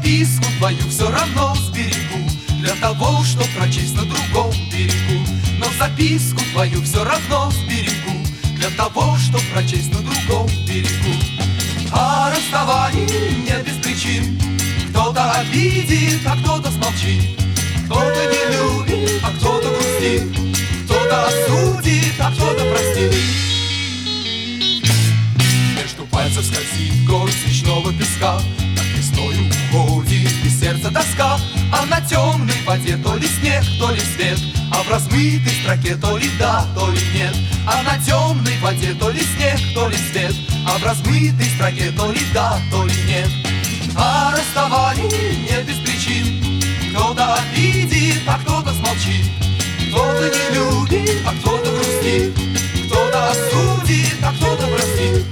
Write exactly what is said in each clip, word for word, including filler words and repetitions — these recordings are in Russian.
записку твою все равно сберегу, для того, чтоб прочесть на другом берегу. Но записку твою все равно сберегу, для того, чтоб прочесть на другом берегу. А расставание не без причин, кто-то обидит, а кто-то смолчит, кто-то не любит, а кто-то грустит, кто-то осудит, а кто-то простит. Между пальцев скользит горсть свечного песка, так весною уходит из сердца тоска. А на темной воде то ли снег, то ли свет, а в размытой строке то ли да, то ли нет. А на темной воде то ли снег, то ли свет, а в размытой строке то ли да, то ли нет. А расставание не без причин, кто-то обидит, а кто-то смолчит, кто-то не любит, а кто-то грустит, кто-то осудит, а кто-то простит.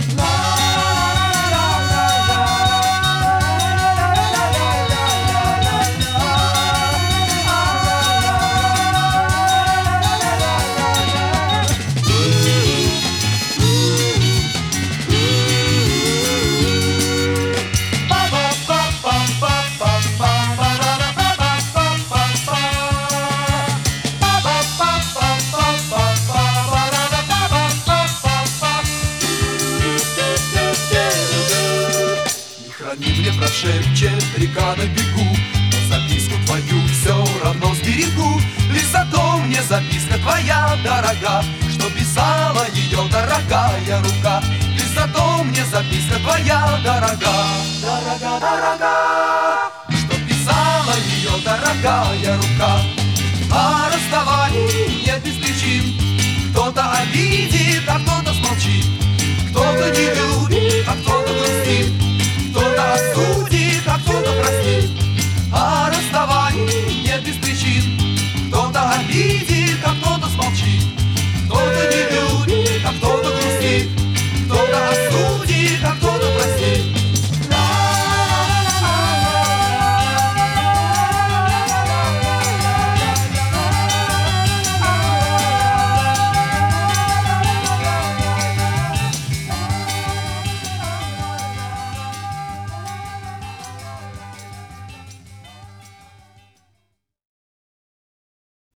Храни мне, прошепчет река на бегу, но записку твою все равно сберегу. Лишь зато мне записка твоя дорога, что писала ее дорогая рука. Лишь зато мне записка твоя дорога, дорога, дорога, что писала ее дорогая рука. А расставание не без причин, кто-то обидит, а кто-то смолчит, кто-то не любит,